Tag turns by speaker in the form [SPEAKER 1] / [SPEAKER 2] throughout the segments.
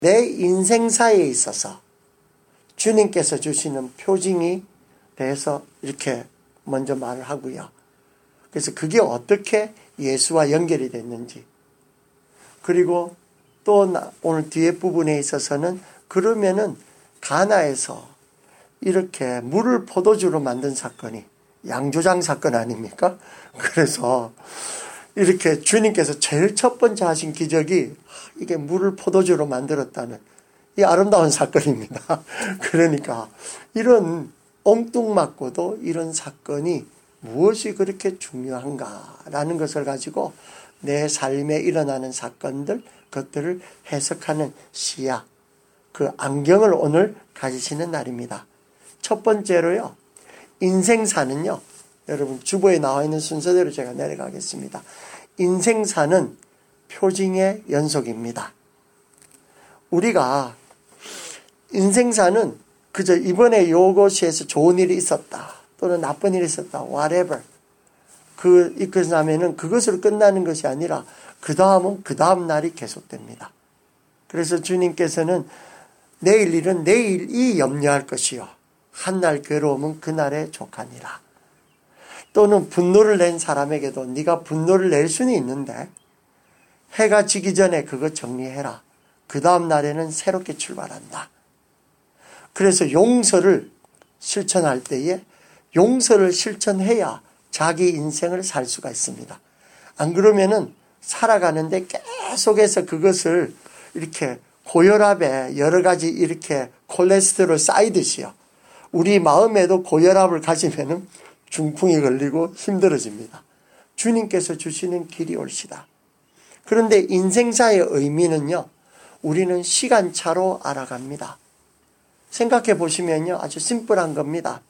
[SPEAKER 1] 내 인생사에 있어서 주님께서 주시는 표징이 대해서 이렇게 먼저 말을 하고요. 그래서 그게 어떻게 예수와 연결이 됐는지, 그리고 또 오늘 뒤에 부분에 있어서는 그러면은 가나에서 이렇게 물을 포도주로 만든 사건이 양조장 사건 아닙니까? 그래서 이렇게 주님께서 제일 첫 번째 하신 기적이 이게 물을 포도주로 만들었다는 이 아름다운 사건입니다. 그러니까 이런 엉뚱맞고도 이런 사건이 무엇이 그렇게 중요한가라는 것을 가지고 내 삶에 일어나는 사건들, 그것들을 해석하는 시야, 그 안경을 오늘 가지시는 날입니다. 첫 번째로요, 인생사는요, 여러분 주보에 나와 있는 순서대로 제가 내려가겠습니다. 인생사는 표징의 연속입니다. 우리가 인생사는 그저 이번에 요것에서 좋은 일이 있었다 또는 나쁜 일이 있었다 whatever 그것이 나면은 그것으로 끝나는 것이 아니라 그 다음은 그 다음 날이 계속됩니다. 그래서 주님께서는 내일 일은 내일이 염려할 것이요 한날 괴로움은 그날에 족하니라. 또는 분노를 낸 사람에게도 네가 분노를 낼 수는 있는데 해가 지기 전에 그거 정리해라. 그 다음 날에는 새롭게 출발한다. 그래서 용서를 실천할 때에 용서를 실천해야 자기 인생을 살 수가 있습니다. 안 그러면은 살아가는데 계속해서 그것을 이렇게 고혈압에 여러 가지 이렇게 콜레스테롤 쌓이듯이요. 우리 마음에도 고혈압을 가지면은 중풍이 걸리고 힘들어집니다. 주님께서 주시는 길이 옳시다. 그런데 인생사의 의미는요, 우리는 시간차로 알아갑니다. 생각해 보시면요, 아주 심플한 겁니다.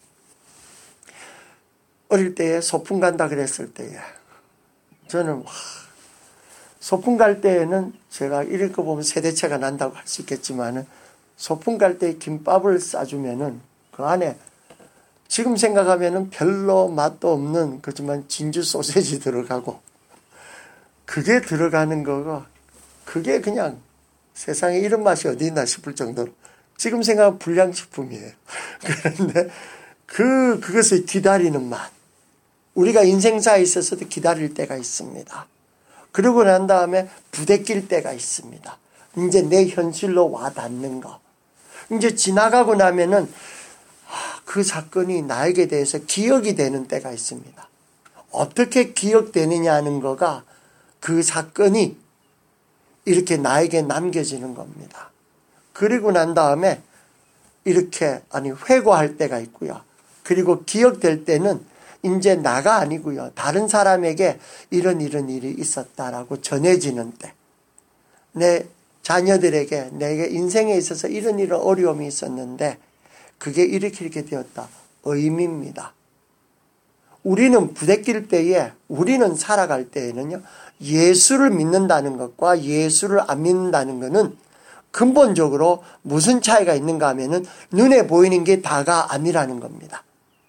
[SPEAKER 1] 어릴 때에 소풍 간다 그랬을 때에 저는 소풍 갈 때에는 제가 이럴 거 보면 세대차가 난다고 할 수 있겠지만은 소풍 갈 때 김밥을 싸주면은 그 안에 지금 생각하면은 별로 맛도 없는 그렇지만 진주 소세지 들어가고 그게 들어가는 거가 그게 그냥 세상에 이런 맛이 어디 있나 싶을 정도로 지금 생각하면 불량식품이에요. 그런데 그것을 기다리는 맛. 우리가 인생사에 있어서도 기다릴 때가 있습니다. 그러고 난 다음에 부대낄 때가 있습니다. 이제 내 현실로 와 닿는 거. 이제 지나가고 나면은 그 사건이 나에게 대해서 기억이 되는 때가 있습니다. 어떻게 기억되느냐 하는 거가 그 사건이 이렇게 나에게 남겨지는 겁니다. 그리고 난 다음에 이렇게 회고할 때가 있고요. 그리고 기억될 때는 이제 나가 아니고요. 다른 사람에게 이런 일이 있었다라고 전해지는 때. 내 자녀들에게 내게 인생에 있어서 이런 어려움이 있었는데 그게 이렇게 되었다. 의미입니다. 우리는 부대낄 때에 우리는 살아갈 때에는요. 예수를 믿는다는 것과 예수를 안 믿는다는 것은 근본적으로 무슨 차이가 있는가 하면은 눈에 보이는 게 다가 아니라는 겁니다.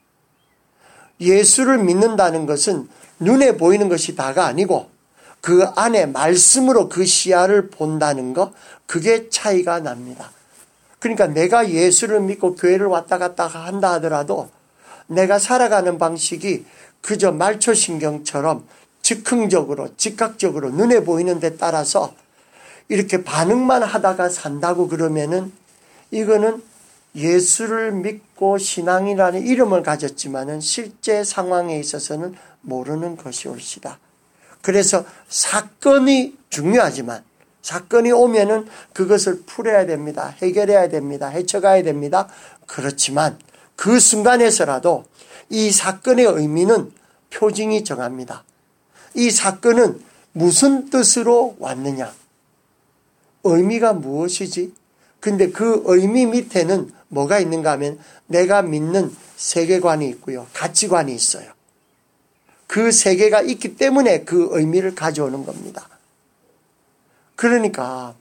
[SPEAKER 1] 예수를 믿는다는 것은 눈에 보이는 것이 다가 아니고 그 안에 말씀으로 그 시야를 본다는 것, 그게 차이가 납니다. 그러니까 내가 예수를 믿고 교회를 왔다 갔다 한다 하더라도 내가 살아가는 방식이 그저 말초신경처럼 즉흥적으로 즉각적으로 눈에 보이는 데 따라서 이렇게 반응만 하다가 산다고 그러면은 이거는 예수를 믿고 신앙이라는 이름을 가졌지만은 실제 상황에 있어서는 모르는 것이 옳시다. 그래서 사건이 중요하지만 사건이 오면은 그것을 풀어야 됩니다. 해결해야 됩니다. 헤쳐가야 됩니다. 그렇지만 그 순간에서라도 이 사건의 의미는 표징이 정합니다. 이 사건은 무슨 뜻으로 왔느냐? 의미가 무엇이지? 근데 그 의미 밑에는 뭐가 있는가 하면 내가 믿는 세계관이 있고요. 가치관이 있어요. 그 세계가 있기 때문에 그 의미를 가져오는 겁니다. 그러니까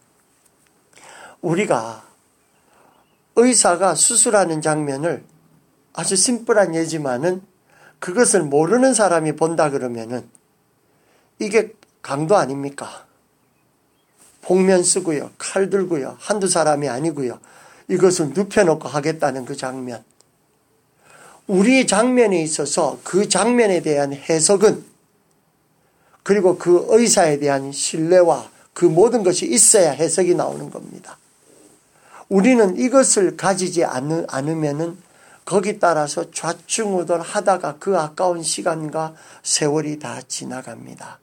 [SPEAKER 1] 우리가 의사가 수술하는 장면을 아주 심플한 예지만은 그것을 모르는 사람이 본다 그러면은 이게 강도 아닙니까? 복면 쓰고요. 칼 들고요. 한두 사람이 아니고요. 이것을 눕혀놓고 하겠다는 그 장면. 우리 장면에 있어서 그 장면에 대한 해석은, 그리고 그 의사에 대한 신뢰와 그 모든 것이 있어야 해석이 나오는 겁니다. 우리는 이것을 가지지 않으면은 거기 따라서 좌충우돌 하다가 그 아까운 시간과 세월이 다 지나갑니다.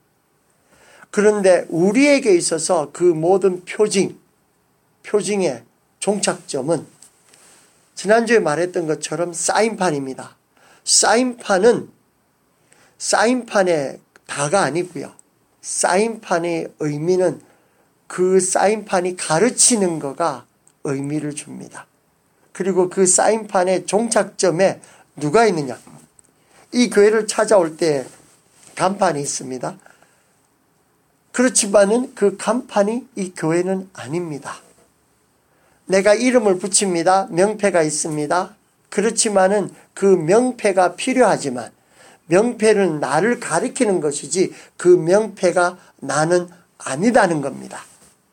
[SPEAKER 1] 그런데 우리에게 있어서 그 모든 표징의 종착점은 지난주에 말했던 것처럼 사인판입니다. 사인판의 다가 아니고요. 사인판의 의미는 그 사인판이 가르치는 거가 의미를 줍니다. 그리고 그 사인판의 종착점에 누가 있느냐? 이 교회를 찾아올 때 간판이 있습니다. 그렇지만은 그 간판이 이 교회는 아닙니다. 내가 이름을 붙입니다. 명패가 있습니다. 그렇지만은 그 명패가 필요하지만 명패는 나를 가리키는 것이지 그 명패가 나는 아니다는 겁니다.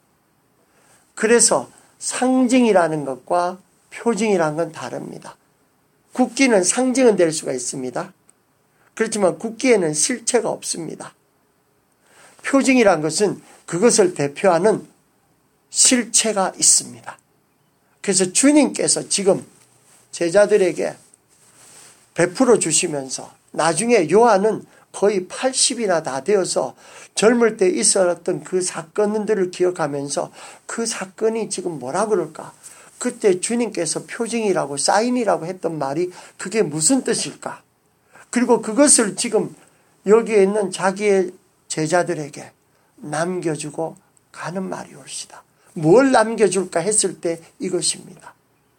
[SPEAKER 1] 그래서 상징이라는 것과 표징이라는 건 다릅니다. 국기는 상징은 될 수가 있습니다. 그렇지만 국기에는 실체가 없습니다. 표징이라는 것은 그것을 대표하는 실체가 있습니다. 그래서 주님께서 지금 제자들에게 베풀어 주시면서 나중에 요한은 거의 80이나 다 되어서 젊을 때 있었던 그 사건들을 기억하면서 그 사건이 지금 뭐라 그럴까? 그때 주님께서 표징이라고 사인이라고 했던 말이 그게 무슨 뜻일까? 그리고 그것을 지금 여기에 있는 자기의 제자들에게 남겨주고 가는 말이 옳시다. 뭘 남겨줄까 했을 때 이것입니다.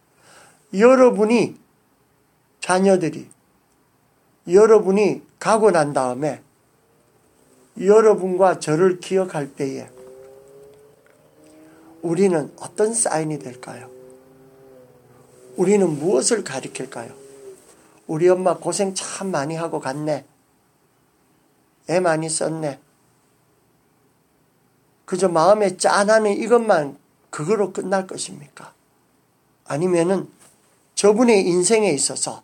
[SPEAKER 1] 여러분이 가고 난 다음에 여러분과 저를 기억할 때에 우리는 어떤 사인이 될까요? 우리는 무엇을 가리킬까요? 우리 엄마 고생 참 많이 하고 갔네. 애 많이 썼네. 그저 마음에 짠하는 이것만 그거로 끝날 것입니까? 아니면은 저분의 인생에 있어서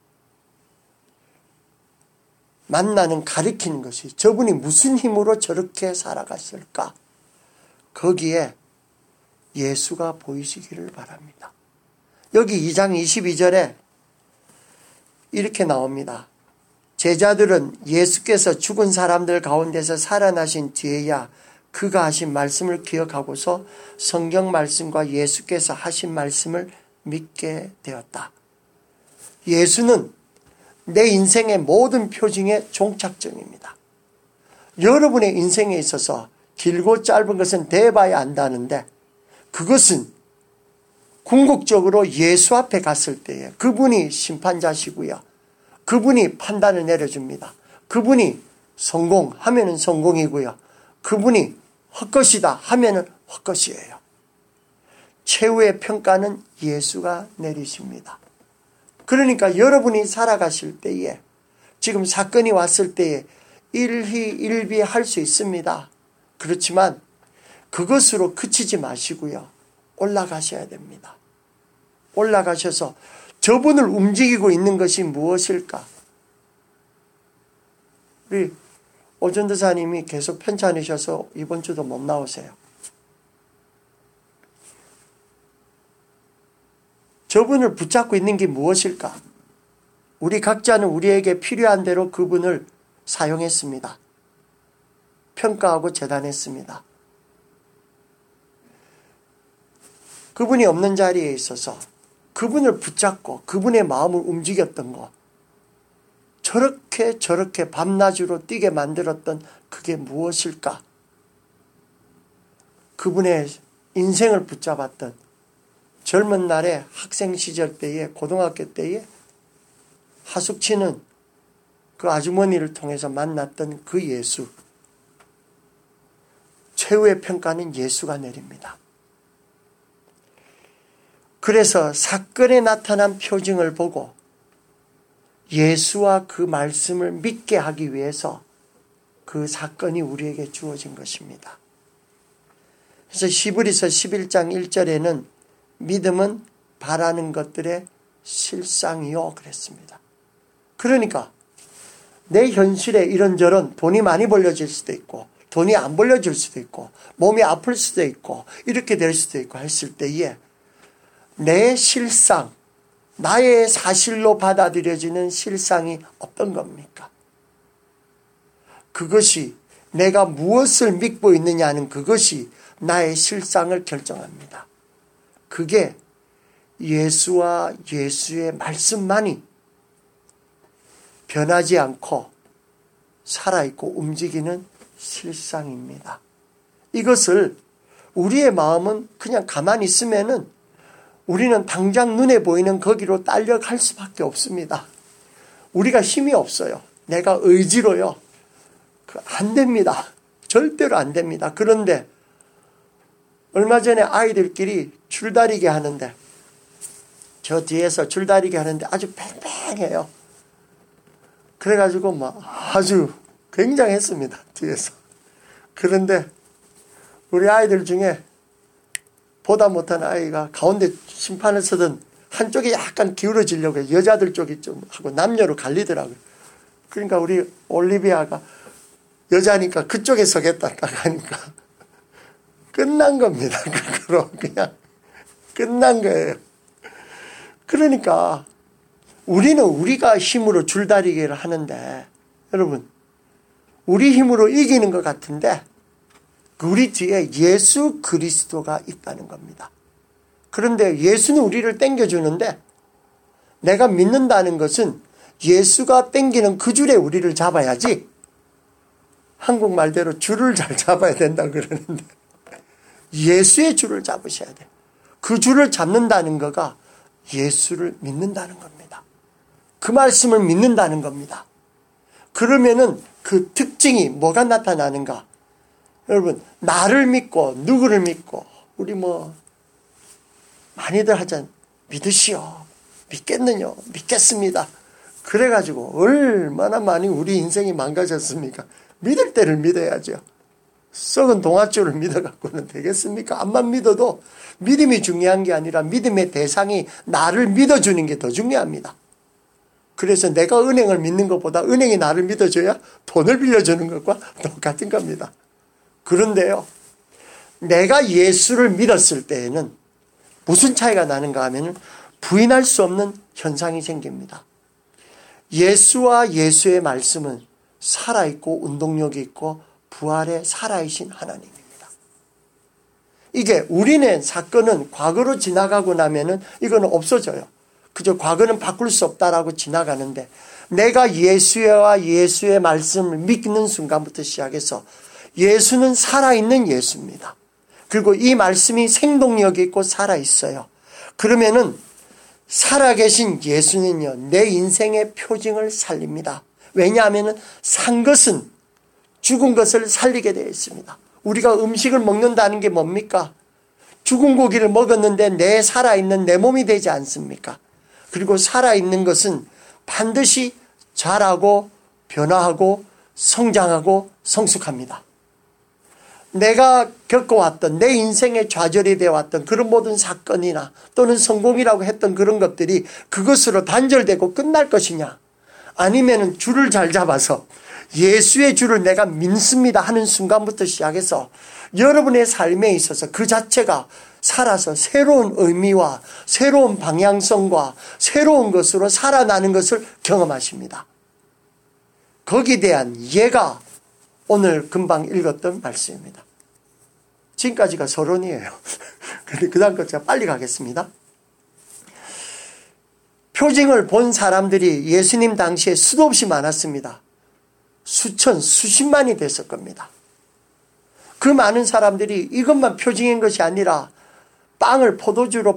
[SPEAKER 1] 만나는 가리키는 것이 저분이 무슨 힘으로 저렇게 살아갔을까? 거기에 예수가 보이시기를 바랍니다. 여기 2장 22절에 이렇게 나옵니다. 제자들은 예수께서 죽은 사람들 가운데서 살아나신 뒤에야 그가 하신 말씀을 기억하고서 성경 말씀과 예수께서 하신 말씀을 믿게 되었다. 예수는 내 인생의 모든 표징의 종착점입니다. 여러분의 인생에 있어서 길고 짧은 것은 대봐야 안다는데 그것은 궁극적으로 예수 앞에 갔을 때에 그분이 심판자시고요. 그분이 판단을 내려줍니다. 그분이 성공하면은 성공이고요. 그분이 헛것이다 하면은 헛것이에요. 최후의 평가는 예수가 내리십니다. 그러니까 여러분이 살아가실 때에 지금 사건이 왔을 때에 일희일비할 수 있습니다. 그렇지만 그것으로 그치지 마시고요. 올라가셔야 됩니다. 올라가셔서 저분을 움직이고 있는 것이 무엇일까? 우리 오전도사님이 계속 편찮으셔서 이번 주도 못 나오세요. 저분을 붙잡고 있는 게 무엇일까? 우리 각자는 우리에게 필요한 대로 그분을 사용했습니다. 평가하고 재단했습니다. 그분이 없는 자리에 있어서 그분을 붙잡고 그분의 마음을 움직였던 것, 저렇게 밤낮으로 뛰게 만들었던 그게 무엇일까? 그분의 인생을 붙잡았던 젊은 날에 학생 시절 때에 고등학교 때에 하숙치는 그 아주머니를 통해서 만났던 그 예수. 최후의 평가는 예수가 내립니다. 그래서 사건에 나타난 표징을 보고 예수와 그 말씀을 믿게 하기 위해서 그 사건이 우리에게 주어진 것입니다. 그래서 히브리서 11장 1절에는 믿음은 바라는 것들의 실상이요 그랬습니다. 그러니까 내 현실에 이런저런 돈이 많이 벌려질 수도 있고 돈이 안 벌려질 수도 있고 몸이 아플 수도 있고 이렇게 될 수도 있고 했을 때에 내 실상, 나의 사실로 받아들여지는 실상이 어떤 겁니까? 그것이 내가 무엇을 믿고 있느냐는 그것이 나의 실상을 결정합니다. 그게 예수와 예수의 말씀만이 변하지 않고 살아있고 움직이는 실상입니다. 이것을 우리의 마음은 그냥 가만히 있으면은 우리는 당장 눈에 보이는 거기로 딸려갈 수밖에 없습니다. 우리가 힘이 없어요. 내가 의지로요. 안 됩니다. 절대로 안 됩니다. 그런데 얼마 전에 아이들끼리 줄다리기 하는데 저 뒤에서 줄다리기 하는데 아주 팽팽해요. 그래가지고 막 아주 굉장했습니다. 뒤에서. 그런데 우리 아이들 중에 보다 못한 아이가 가운데 심판을 서던 한쪽에 약간 기울어지려고 해요. 여자들 쪽이 좀 하고 남녀로 갈리더라고요. 그러니까 우리 올리비아가 여자니까 그쪽에 서겠다 딱 하니까 끝난 겁니다. 그거로 그냥 끝난 거예요. 그러니까 우리는 우리가 힘으로 줄다리기를 하는데 여러분 우리 힘으로 이기는 것 같은데 우리 뒤에 예수 그리스도가 있다는 겁니다. 그런데 예수는 우리를 땡겨주는데 내가 믿는다는 것은 예수가 땡기는 그 줄에 우리를 잡아야지 한국말대로 줄을 잘 잡아야 된다 그러는데 예수의 줄을 잡으셔야 돼요. 그 줄을 잡는다는 거가 예수를 믿는다는 겁니다. 그 말씀을 믿는다는 겁니다. 그러면은 그 특징이 뭐가 나타나는가? 여러분 나를 믿고 누구를 믿고 우리 많이들 하잖아요. 믿으시오. 믿겠느냐? 믿겠습니다. 그래가지고 얼마나 많이 우리 인생이 망가졌습니까? 믿을 때를 믿어야죠. 썩은 동아줄을 믿어갖고는 되겠습니까? 암만 믿어도 믿음이 중요한 게 아니라 믿음의 대상이 나를 믿어주는 게 더 중요합니다. 그래서 내가 은행을 믿는 것보다 은행이 나를 믿어줘야 돈을 빌려주는 것과 똑같은 겁니다. 그런데요, 내가 예수를 믿었을 때에는 무슨 차이가 나는가 하면 부인할 수 없는 현상이 생깁니다. 예수와 예수의 말씀은 살아있고 운동력이 있고 부활의 살아이신 하나님입니다. 이게 우리의 사건은 과거로 지나가고 나면은 이거는 없어져요. 그저 과거는 바꿀 수 없다라고 지나가는데 내가 예수와 예수의 말씀을 믿는 순간부터 시작해서 예수는 살아있는 예수입니다. 그리고 이 말씀이 생동력이 있고 살아있어요. 그러면은 살아계신 예수는요, 내 인생의 표징을 살립니다. 왜냐하면 산 것은 죽은 것을 살리게 되어 있습니다. 우리가 음식을 먹는다는 게 뭡니까? 죽은 고기를 먹었는데 내 살아있는 내 몸이 되지 않습니까? 그리고 살아있는 것은 반드시 자라고 변화하고 성장하고 성숙합니다. 내가 겪어왔던 내 인생의 좌절이 되어왔던 그런 모든 사건이나 또는 성공이라고 했던 그런 것들이 그것으로 단절되고 끝날 것이냐, 아니면은 줄을 잘 잡아서 예수의 줄을 내가 믿습니다 하는 순간부터 시작해서 여러분의 삶에 있어서 그 자체가 살아서 새로운 의미와 새로운 방향성과 새로운 것으로 살아나는 것을 경험하십니다. 거기에 대한 예가 오늘 금방 읽었던 말씀입니다. 지금까지가 서론이에요. 그런데 그 다음 것 제가 빨리 가겠습니다. 표징을 본 사람들이 예수님 당시에 수도 없이 많았습니다. 수천, 수십만이 됐을 겁니다. 그 많은 사람들이 이것만 표징인 것이 아니라 빵을 포도주로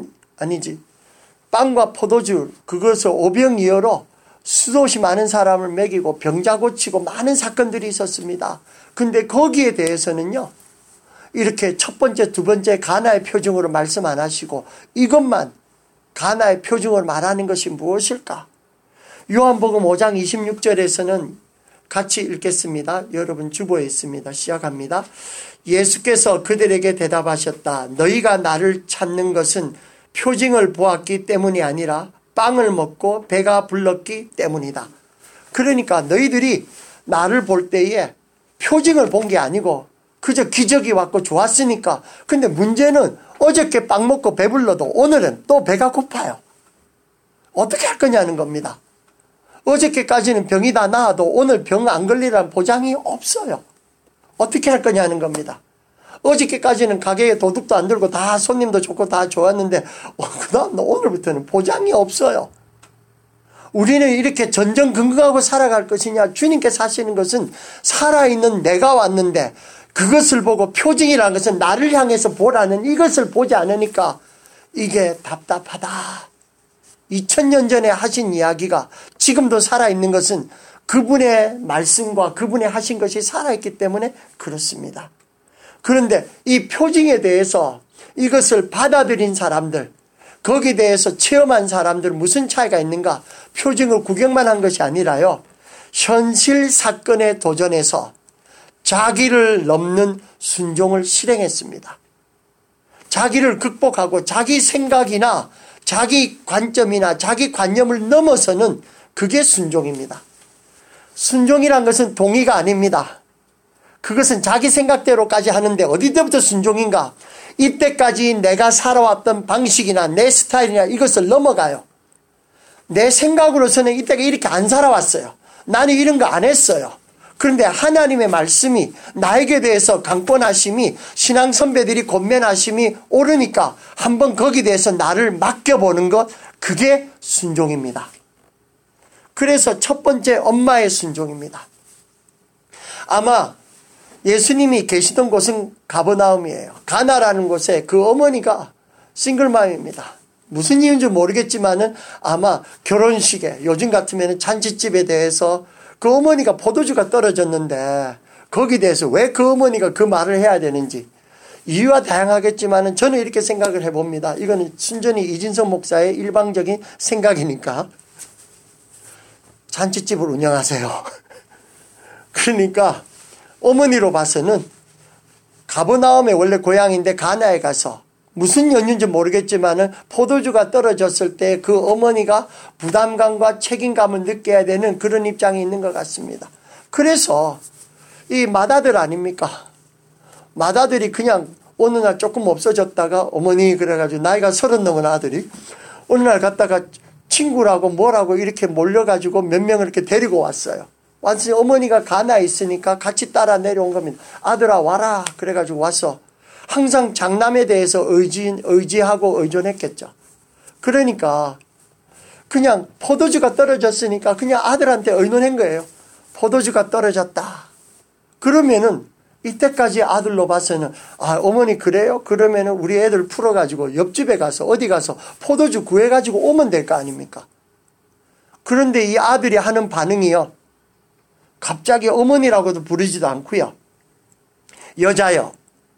[SPEAKER 1] 빵과 포도주, 그것을 오병이어로 수도시 많은 사람을 먹이고 병자 고치고 많은 사건들이 있었습니다. 근데 거기에 대해서는요, 이렇게 첫 번째, 두 번째 가나의 표징으로 말씀 안 하시고 이것만 가나의 표징으로 말하는 것이 무엇일까? 요한복음 5장 26절에서는 같이 읽겠습니다. 여러분 주보에 있습니다. 시작합니다. 예수께서 그들에게 대답하셨다. 너희가 나를 찾는 것은 표징을 보았기 때문이 아니라 빵을 먹고 배가 불렀기 때문이다. 그러니까 너희들이 나를 볼 때에 표징을 본 게 아니고 그저 기적이 왔고 좋았으니까. 근데 문제는 어저께 빵 먹고 배불러도 오늘은 또 배가 고파요. 어떻게 할 거냐는 겁니다. 어저께까지는 병이 다 나아도 오늘 병 안 걸리라는 보장이 없어요. 어떻게 할 거냐는 겁니다. 어저께까지는 가게에 도둑도 안 들고 다 손님도 좋고 다 좋았는데 그다음 오늘부터는 보장이 없어요. 우리는 이렇게 전전긍긍하고 살아갈 것이냐. 주님께서 하시는 것은 살아있는 내가 왔는데 그것을 보고 표징이라는 것은 나를 향해서 보라는 이것을 보지 않으니까 이게 답답하다. 2000년 전에 하신 이야기가 지금도 살아있는 것은 그분의 말씀과 그분의 하신 것이 살아있기 때문에 그렇습니다. 그런데 이 표징에 대해서 이것을 받아들인 사람들, 거기에 대해서 체험한 사람들 무슨 차이가 있는가? 표징을 구경만 한 것이 아니라요. 현실 사건에 도전해서 자기를 넘는 순종을 실행했습니다. 자기를 극복하고 자기 생각이나 자기 관점이나 자기 관념을 넘어서는 그게 순종입니다. 순종이란 것은 동의가 아닙니다. 그것은 자기 생각대로까지 하는데 어디부터 순종인가? 이때까지 내가 살아왔던 방식이나 내 스타일이나 이것을 넘어가요. 내 생각으로서는 이때가 이렇게 안 살아왔어요. 나는 이런 거 안 했어요. 그런데 하나님의 말씀이 나에게 대해서 강권하심이 신앙 선배들이 권면하심이 오르니까 한번 거기에 대해서 나를 맡겨보는 것, 그게 순종입니다. 그래서 첫 번째 엄마의 순종입니다. 아마 예수님이 계시던 곳은 가버나움이에요. 가나라는 곳에 그 어머니가 싱글맘입니다. 무슨 이유인지 모르겠지만은 아마 결혼식에 요즘 같으면 잔치집에 대해서 그 어머니가 포도주가 떨어졌는데 거기에 대해서 왜 그 어머니가 그 말을 해야 되는지 이유와 다양하겠지만은 저는 이렇게 생각을 해봅니다. 이거는 순전히 이진석 목사의 일방적인 생각이니까. 잔치집을 운영하세요. 그러니까 어머니로 봐서는 가버나움의 원래 고향인데 가나에 가서 무슨 연유인지 모르겠지만은 포도주가 떨어졌을 때 그 어머니가 부담감과 책임감을 느껴야 되는 그런 입장이 있는 것 같습니다. 그래서 이 맏아들 아닙니까? 맏아들이 그냥 어느 날 조금 없어졌다가 어머니 그래가지고 나이가 30 넘은 아들이 어느 날 갔다가 친구라고 뭐라고 이렇게 몰려가지고 몇 명을 이렇게 데리고 왔어요. 완전히 어머니가 가나에 있으니까 같이 따라 내려온 겁니다. 아들아 와라 그래가지고 와서 항상 장남에 대해서 의지하고 의존했겠죠. 그러니까 그냥 포도주가 떨어졌으니까 그냥 아들한테 의논한 거예요. 포도주가 떨어졌다. 그러면은 이때까지 아들로 봐서는 어머니 그래요? 그러면은 우리 애들 풀어가지고 옆집에 가서 어디 가서 포도주 구해가지고 오면 될 거 아닙니까? 그런데 이 아들이 하는 반응이요. 갑자기 어머니라고도 부르지도 않고요. 여자요.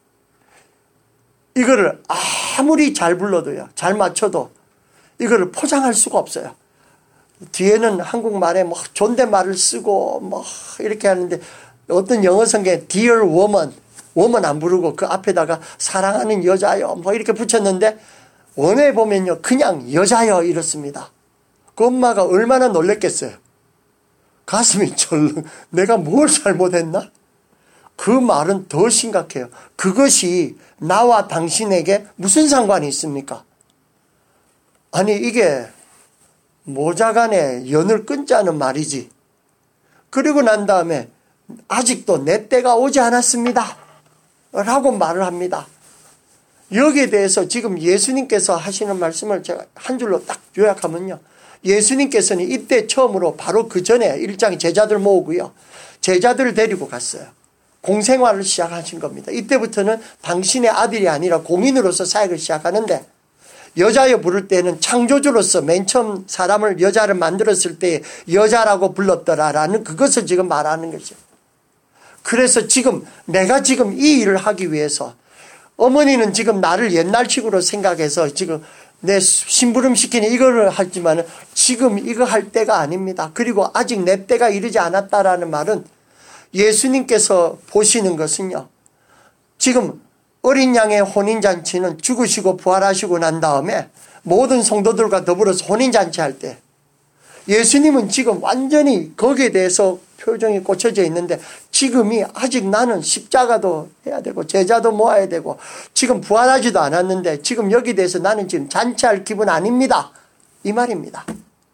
[SPEAKER 1] 이거를 아무리 잘 불러도요. 잘 맞춰도 이거를 포장할 수가 없어요. 뒤에는 한국말에 뭐 존댓말을 쓰고 뭐 이렇게 하는데 어떤 영어 성경에 Dear woman, woman 안 부르고 그 앞에다가 사랑하는 여자요 뭐 이렇게 붙였는데 원어에 보면요. 그냥 여자요 이렇습니다. 그 엄마가 얼마나 놀랬겠어요. 가슴이 철렁. 내가 뭘 잘못했나? 그 말은 더 심각해요. 그것이 나와 당신에게 무슨 상관이 있습니까? 아니 이게 모자간에 연을 끊자는 말이지. 그리고 난 다음에 아직도 내 때가 오지 않았습니다. 라고 말을 합니다. 여기에 대해서 지금 예수님께서 하시는 말씀을 제가 한 줄로 딱 요약하면요. 예수님께서는 이때 처음으로 바로 그 전에 1장 제자들 모으고요. 제자들을 데리고 갔어요. 공생활을 시작하신 겁니다. 이때부터는 당신의 아들이 아니라 공인으로서 사역을 시작하는데 여자여 부를 때는 창조주로서 맨 처음 사람을 여자를 만들었을 때 여자라고 불렀더라라는 그것을 지금 말하는 거죠. 그래서 지금 내가 지금 이 일을 하기 위해서 어머니는 지금 나를 옛날식으로 생각해서 지금 내 심부름시키는 이거를 하지만 지금 이거 할 때가 아닙니다. 그리고 아직 내 때가 이르지 않았다라는 말은 예수님께서 보시는 것은요, 지금 어린 양의 혼인잔치는 죽으시고 부활하시고 난 다음에 모든 성도들과 더불어서 혼인잔치 할 때, 예수님은 지금 완전히 거기에 대해서 표정이 꽂혀져 있는데, 지금이 아직 나는 십자가도 해야 되고 제자도 모아야 되고 지금 부활하지도 않았는데 지금 여기에 대해서 나는 지금 잔치할 기분 아닙니다, 이 말입니다.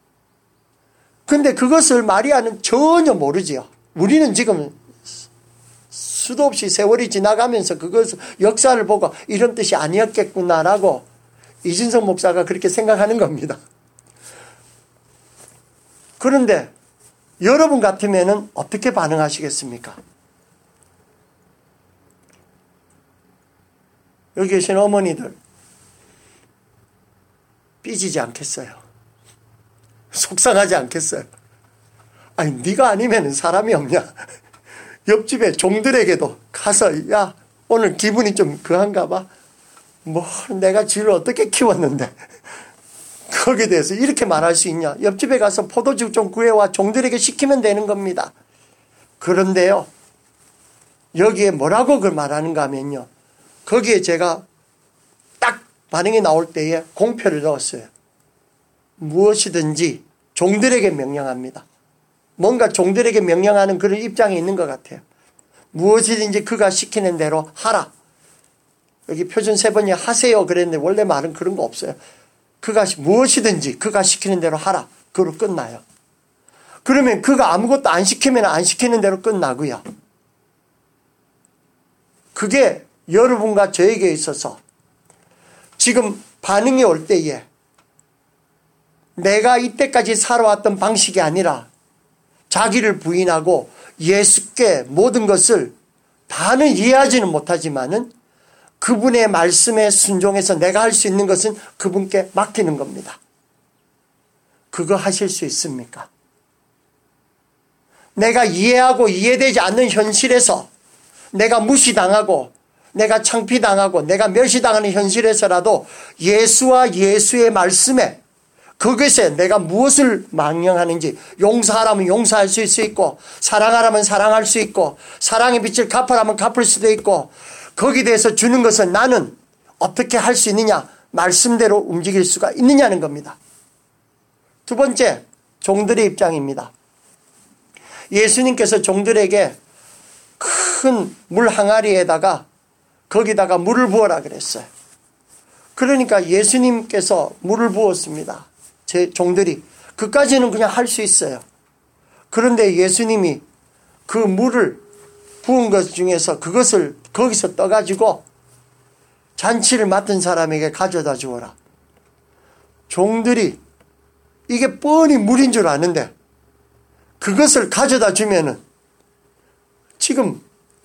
[SPEAKER 1] 근데 그것을 마리아는 전혀 모르지요. 우리는 지금 수도 없이 세월이 지나가면서 그것을 역사를 보고 이런 뜻이 아니었겠구나라고 이진석 목사가 그렇게 생각하는 겁니다. 그런데 여러분 같으면은 어떻게 반응하시겠습니까? 여기 계신 어머니들 삐지지 않겠어요? 속상하지 않겠어요? 아니, 네가 아니면 사람이 없냐? 옆집에 종들에게도 가서, 야, 오늘 기분이 좀 그한가 봐. 뭐 내가 쥐를 어떻게 키웠는데 거기에 대해서 이렇게 말할 수 있냐? 옆집에 가서 포도주 좀 구해와 종들에게 시키면 되는 겁니다. 그런데요, 여기에 뭐라고 그걸 말하는가 하면요, 거기에 제가 딱 반응이 나올 때에 공표를 넣었어요. 무엇이든지 종들에게 명령합니다. 뭔가 종들에게 명령하는 그런 입장에 있는 것 같아요. 무엇이든지 그가 시키는 대로 하라. 여기 표준 세 번이 하세요 그랬는데 원래 말은 그런 거 없어요. 그가 무엇이든지 그가 시키는 대로 하라. 그로 끝나요. 그러면 그가 아무것도 안 시키면 안 시키는 대로 끝나고요. 그게 여러분과 저에게 있어서 지금 반응이 올 때에 내가 이때까지 살아왔던 방식이 아니라 자기를 부인하고 예수께 모든 것을 다는 이해하지는 못하지만은 그분의 말씀에 순종해서 내가 할 수 있는 것은 그분께 맡기는 겁니다. 그거 하실 수 있습니까? 내가 이해하고 이해되지 않는 현실에서 내가 무시당하고 내가 창피당하고 내가 멸시당하는 현실에서라도 예수와 예수의 말씀에 그것에 내가 무엇을 망령하는지, 용서하라면 용서할 수 있고 사랑하라면 사랑할 수 있고 사랑의 빛을 갚으라면 갚을 수도 있고 거기에 대해서 주는 것은 나는 어떻게 할 수 있느냐, 말씀대로 움직일 수가 있느냐는 겁니다. 두 번째, 종들의 입장입니다. 예수님께서 종들에게 큰 물 항아리에다가 거기다가 물을 부어라 그랬어요. 그러니까 예수님께서 물을 부었습니다. 제 종들이 그까지는 그냥 할 수 있어요. 그런데 예수님이 그 물을 부은 것 중에서 그것을 거기서 떠가지고 잔치를 맡은 사람에게 가져다 주어라. 종들이 이게 뻔히 물인 줄 아는데 그것을 가져다 주면은 지금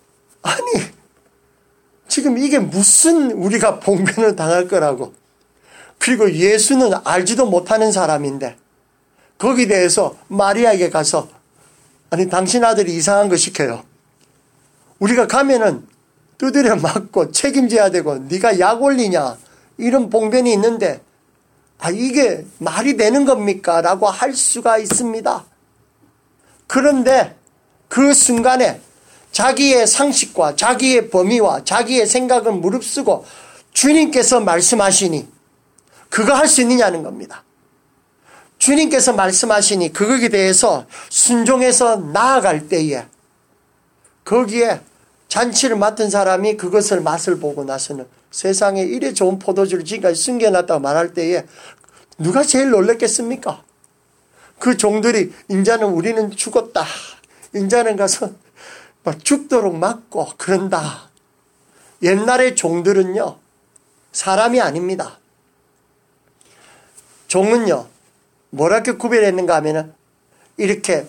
[SPEAKER 1] 이게 무슨 우리가 봉변을 당할 거라고. 그리고 예수는 알지도 못하는 사람인데 거기에 대해서 마리아에게 가서 아니 당신 아들이 이상한 거 시켜요. 우리가 가면은 두드려 맞고 책임져야 되고 네가 약 올리냐 이런 봉변이 있는데 이게 말이 되는 겁니까? 라고 할 수가 있습니다. 그런데 그 순간에 자기의 상식과 자기의 범위와 자기의 생각은 무릅쓰고 주님께서 말씀하시니 그거 할 수 있느냐는 겁니다. 주님께서 말씀하시니 그거에 대해서 순종해서 나아갈 때에 거기에 잔치를 맡은 사람이 그것을 맛을 보고 나서는 세상에 이래 좋은 포도주를 지금까지 숨겨놨다고 말할 때에 누가 제일 놀랐겠습니까? 그 종들이 인자는 우리는 죽었다. 인자는 가서 막 죽도록 맞고 그런다. 옛날의 종들은요, 사람이 아닙니다. 종은요, 뭐렇게 구별했는가 하면은 이렇게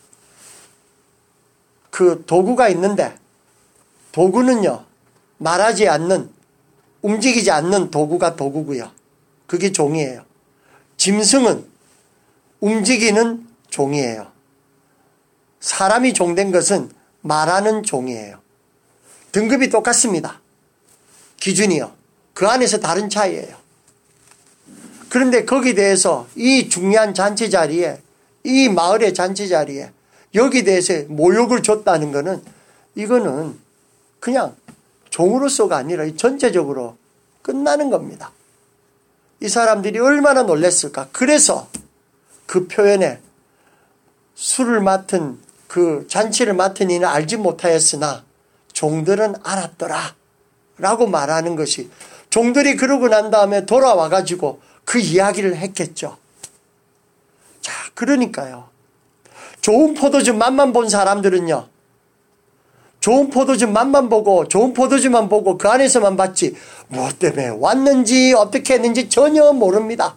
[SPEAKER 1] 그 도구가 있는데 도구는요, 말하지 않는, 움직이지 않는 도구가 도구고요. 그게 종이에요. 짐승은 움직이는 종이에요. 사람이 종된 것은 말하는 종이에요. 등급이 똑같습니다. 기준이요. 그 안에서 다른 차이예요. 그런데 거기에 대해서 이 중요한 잔치 자리에, 이 마을의 잔치 자리에 여기 대해서 모욕을 줬다는 것은 이거는 그냥 종으로서가 아니라 전체적으로 끝나는 겁니다. 이 사람들이 얼마나 놀랐을까. 그래서 그 표현에 술을 맡은 그 잔치를 맡은 이는 알지 못하였으나 종들은 알았더라 라고 말하는 것이, 종들이 그러고 난 다음에 돌아와 가지고 그 이야기를 했겠죠. 자, 그러니까요, 좋은 포도주 맛만 본 사람들은요, 좋은 포도주 맛만 보고 좋은 포도주만 보고 그 안에서만 봤지 무엇 때문에 왔는지 어떻게 했는지 전혀 모릅니다.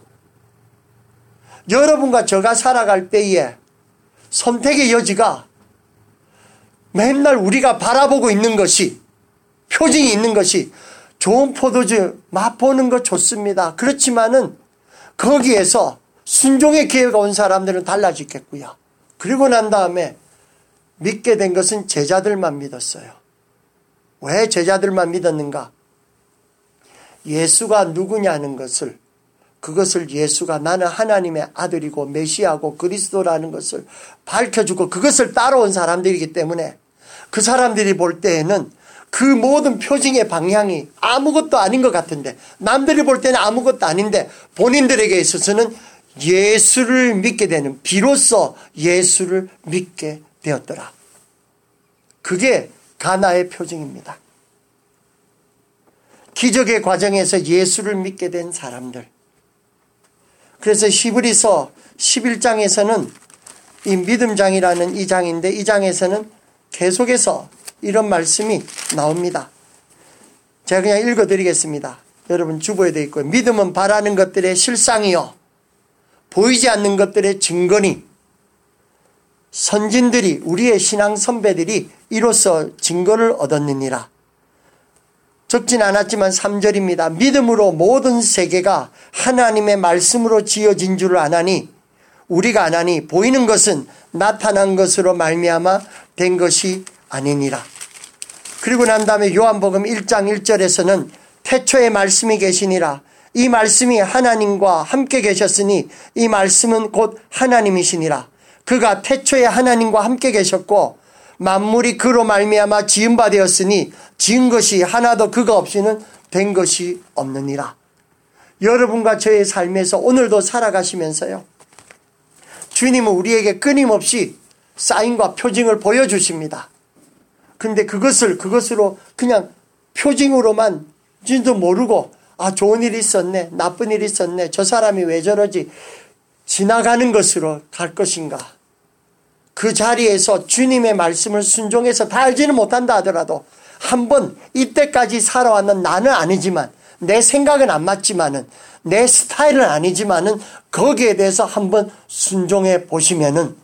[SPEAKER 1] 여러분과 저가 살아갈 때에 선택의 여지가 맨날 우리가 바라보고 있는 것이, 표징이 있는 것이, 좋은 포도주 맛보는 거 좋습니다. 그렇지만은 거기에서 순종의 기회가 온 사람들은 달라지겠고요. 그리고 난 다음에 믿게 된 것은 제자들만 믿었어요. 왜 제자들만 믿었는가? 예수가 누구냐는 것을, 그것을 예수가 나는 하나님의 아들이고 메시아고 그리스도라는 것을 밝혀주고 그것을 따라온 사람들이기 때문에 그 사람들이 볼 때에는 그 모든 표징의 방향이 아무것도 아닌 것 같은데, 남들이 볼 때는 아무것도 아닌데 본인들에게 있어서는 예수를 믿게 되는, 비로소 예수를 믿게 되었더라. 그게 가나의 표징입니다. 기적의 과정에서 예수를 믿게 된 사람들. 그래서 히브리서 11장에서는 이 믿음장이라는 이 장인데, 이 장에서는 계속해서 이런 말씀이 나옵니다. 제가 그냥 읽어드리겠습니다. 여러분 주보에 되어 있고요. 믿음은 바라는 것들의 실상이요 보이지 않는 것들의 증거니, 선진들이, 우리의 신앙 선배들이 이로써 증거를 얻었느니라. 적진 않았지만 3절입니다. 믿음으로 모든 세계가 하나님의 말씀으로 지어진 줄을 아나니, 우리가 아나니 보이는 것은 나타난 것으로 말미암아 된 것이 아니니라. 그리고 난 다음에 요한복음 1장 1절에서는 태초에 말씀이 계시니라. 이 말씀이 하나님과 함께 계셨으니 이 말씀은 곧 하나님이시니라. 그가 태초에 하나님과 함께 계셨고 만물이 그로 말미암아 지은 바 되었으니 지은 것이 하나도 그가 없이는 된 것이 없느니라. 여러분과 저의 삶에서 오늘도 살아가시면서요, 주님은 우리에게 끊임없이 사인과 표징을 보여주십니다. 그런데 그것으로 그냥 표징으로만 진도 모르고, 아, 좋은 일이 있었네, 나쁜 일이 있었네, 저 사람이 왜 저러지, 지나가는 것으로 갈 것인가. 그 자리에서 주님의 말씀을 순종해서 다 알지는 못한다 하더라도 한번 이때까지 살아왔는 나는 아니지만, 내 생각은 안 맞지만은, 내 스타일은 아니지만은 거기에 대해서 한번 순종해 보시면은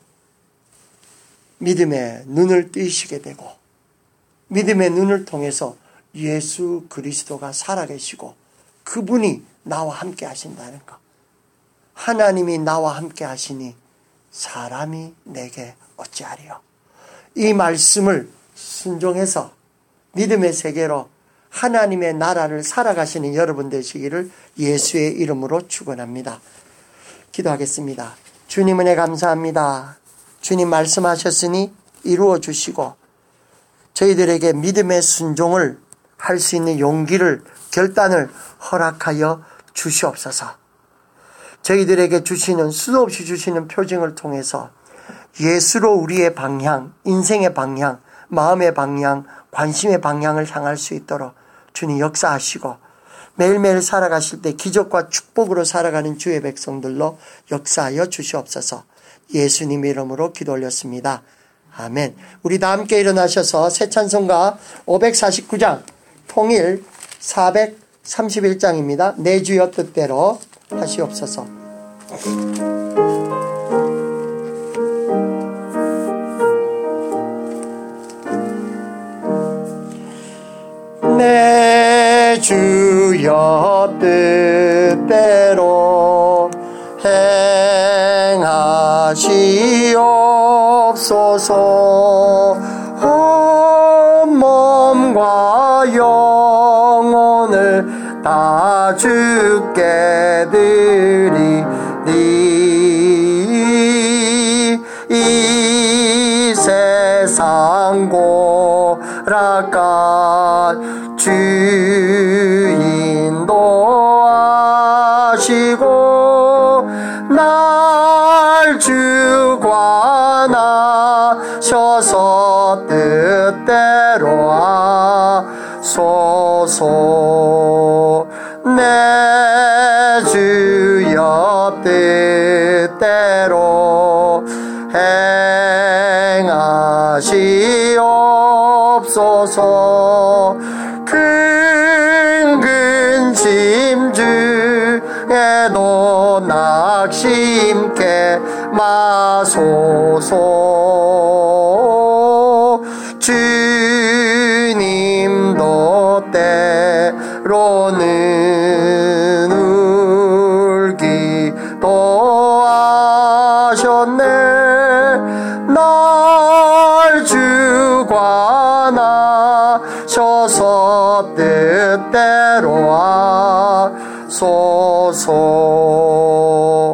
[SPEAKER 1] 믿음의 눈을 뜨시게 되고, 믿음의 눈을 통해서 예수 그리스도가 살아계시고 그분이 나와 함께 하신다는 것. 하나님이 나와 함께 하시니 사람이 내게 어찌하리요. 이 말씀을 순종해서 믿음의 세계로 하나님의 나라를 살아가시는 여러분 되시기를 예수의 이름으로 축원합니다. 기도하겠습니다. 주님 은혜 감사합니다. 주님 말씀하셨으니 이루어 주시고 저희들에게 믿음의 순종을 할 수 있는 용기를, 결단을 허락하여 주시옵소서. 저희들에게 주시는, 수도 없이 주시는 표징을 통해서 예수로 우리의 방향, 인생의 방향, 마음의 방향, 관심의 방향을 향할 수 있도록 주님 역사하시고, 매일매일 살아가실 때 기적과 축복으로 살아가는 주의 백성들로 역사하여 주시옵소서. 예수님 이름으로 기도 올렸습니다. 아멘. 우리 다 함께 일어나셔서 새 찬송가 549장 통일 431장입니다. 내 주여 뜻대로 하시옵소서. 내 주여 뜻대로 행하시옵소서. 온 몸과 영혼을 다 다 주께 드리리. 이 세상 고락간 주 인도하시고 날 주관하셔서 뜻대로 하소서. 내 주여 뜻대로 행하시옵소서. 큰 근심 중에도 낙심케 마소서. 주님도 때로는 울기도 하셨네. 날 주관하셔서 뜻대로 하소서.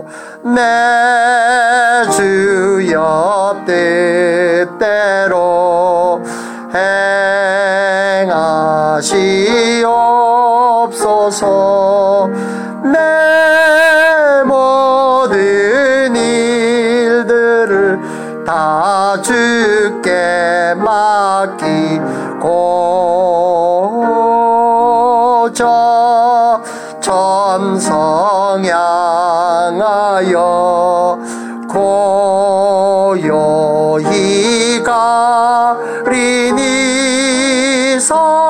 [SPEAKER 1] 내 주여 뜻대로 행하시옵소서. 내 모든 일들을 다 주께 맡기고 저 천성 향하여 고요히 가리니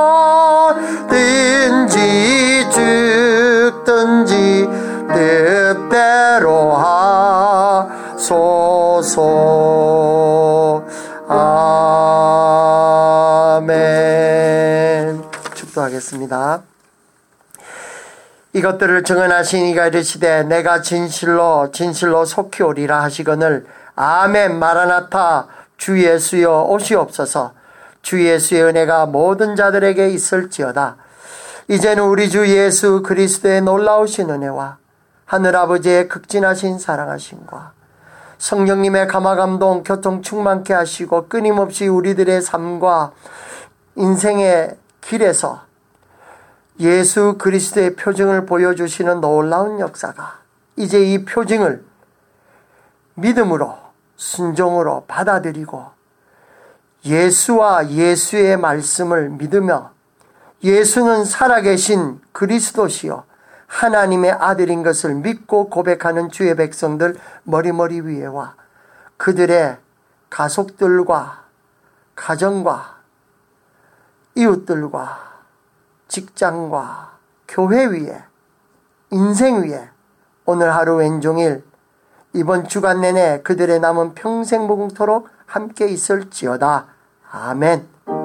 [SPEAKER 1] 서든지 죽든지 뜻대로 하소서. 아멘. 축도하겠습니다. 이것들을 증언하신 이가 이르시되 내가 진실로 속히 오리라 하시거늘 아멘. 마라나타. 주 예수여 오시옵소서. 주 예수의 은혜가 모든 자들에게 있을지어다. 이제는 우리 주 예수 그리스도의 놀라우신 은혜와 하늘아버지의 극진하신 사랑하심과 성령님의 감화감동 교통 충만케 하시고 끊임없이 우리들의 삶과 인생의 길에서 예수 그리스도의 표징을 보여주시는 놀라운 역사가 이제 이 표징을 믿음으로 순종으로 받아들이고 예수와 예수의 말씀을 믿으며 예수는 살아계신 그리스도시요 하나님의 아들인 것을 믿고 고백하는 주의 백성들 머리머리 위에와 그들의 가족들과 가정과 이웃들과 직장과 교회 위에 인생 위에 오늘 하루 왼종일 이번 주간 내내 그들의 남은 평생 무궁토록 함께 있을지어다. 아멘.